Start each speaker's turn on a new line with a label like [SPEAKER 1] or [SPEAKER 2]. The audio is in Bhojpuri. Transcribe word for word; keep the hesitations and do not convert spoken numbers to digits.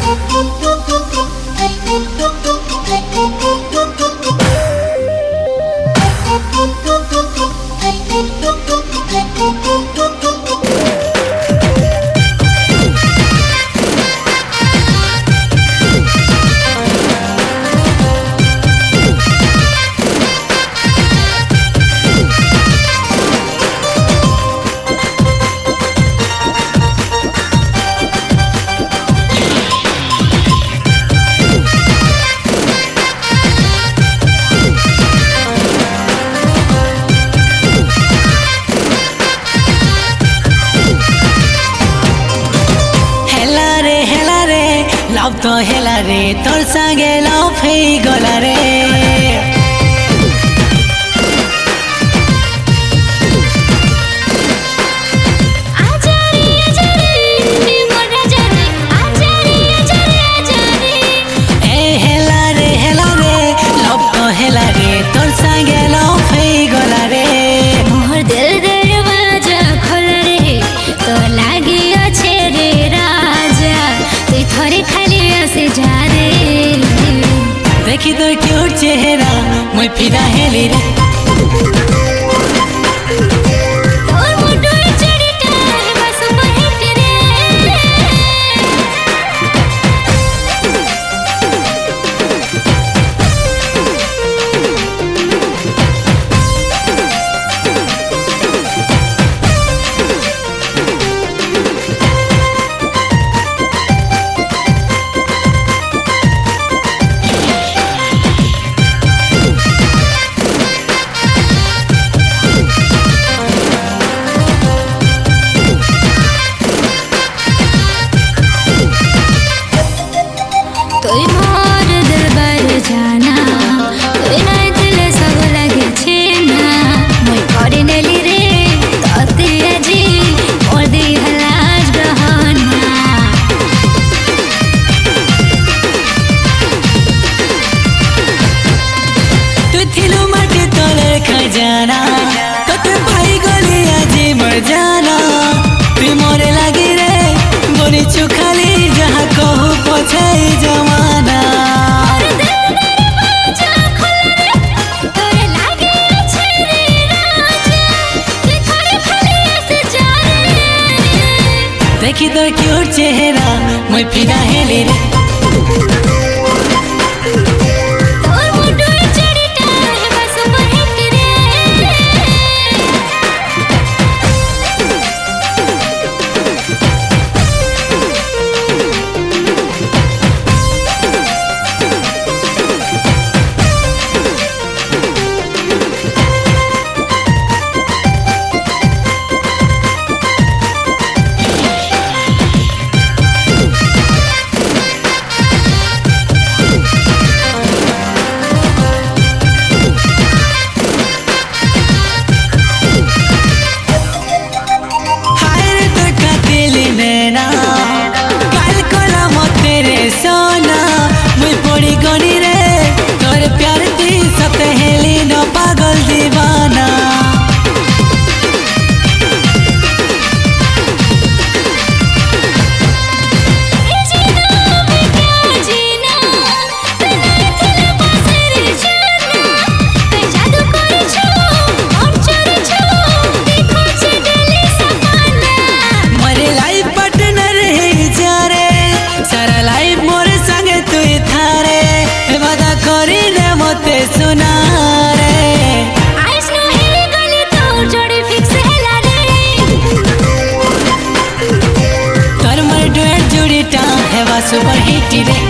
[SPEAKER 1] अब तो हेला रे तोर संगे लाउ फेई गला रे देखी तो क्यूट चेहरा मैं फिरा हेली रे जाना तो ते भाई गली आजी मर जाना तू मोरे लगी रे बोली चुखाली जहाँ कहू पछे जमाना देखी तो क्यूट चेहरा मैं फिरा हेली रे सुना रे आइस नो हेली गली तो जोड़ी फिक्स हेला रे तोर मर डुएट जोड़ी टा हेवा सुपर हिट रे।